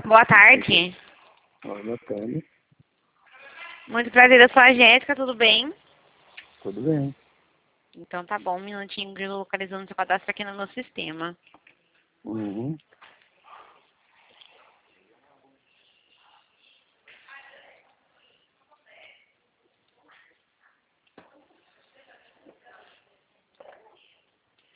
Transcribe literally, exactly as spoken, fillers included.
Boa tarde. Oi, boa tarde. Muito prazer, eu sou a Jéssica, tudo bem? Tudo bem. Então tá bom, um minutinho, localizando seu cadastro aqui no meu sistema. Uhum.